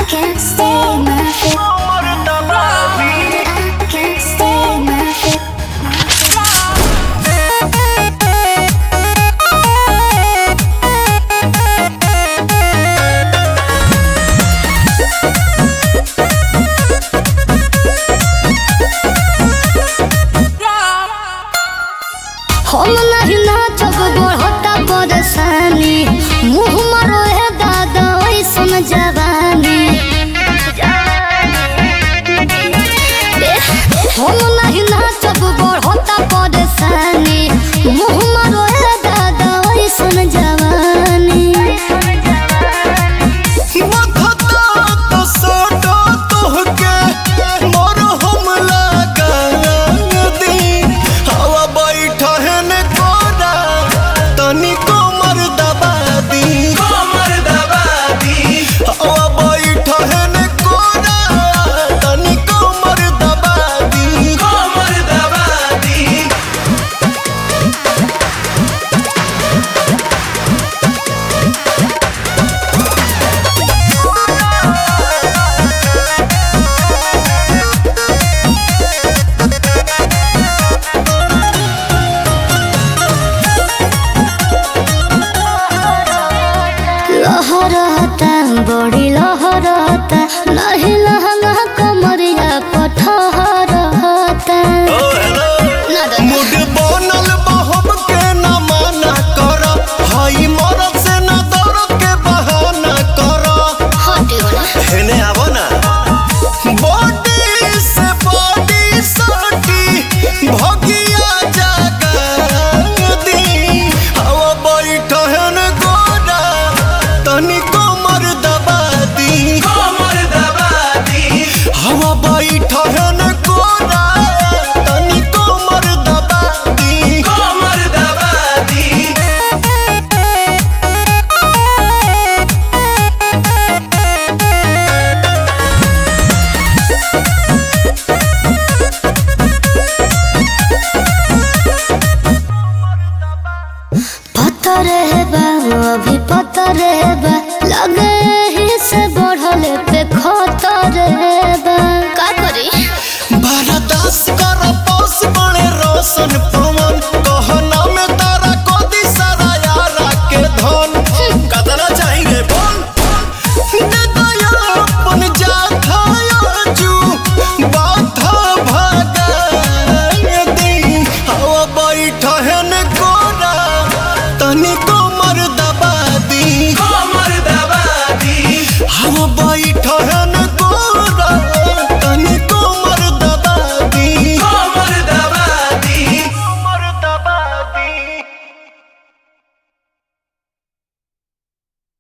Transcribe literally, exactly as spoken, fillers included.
can't stay my feet. I can't stay my feet. हम नहीं नाचब बढ़ता परेशानी मुँह मारो है दादा ऐसन जवानी हम नहीं नाचब बढ़ता परेशानी मुँह मारो है दादा ऐसन जवानी लहरता बड़ी लहरता नहीं लहंगा कमरिया पठहरता मुड बनल बहब के न माना कर हई मरद से न दर्द के बहाना कर हेने आवो ना बॉडी से बॉडी सटी भगिया जागा दी हवा बैठ हेने गोरा तनी कमर दबा दी कमर दबा दी हवा बैठ हेने गोरा तनी कमर दबा दी कमर दबा दी पत्थर है बा अभी पत्थर है बा लगे